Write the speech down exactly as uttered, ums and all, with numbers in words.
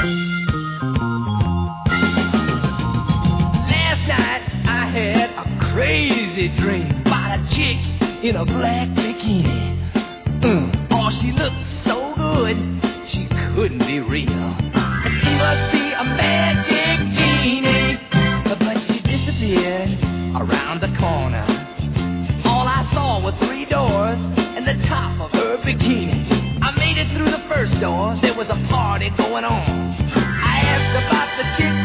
Last night I had a crazy dream about a chick in a black bikini. Mm. Oh, she looked so good, she couldn't be real. She must be a magic genie, but she disappeared around the corner. All I saw were three doors and the top of her bikini. I made it through the first door, there was a party going on. I asked about the chick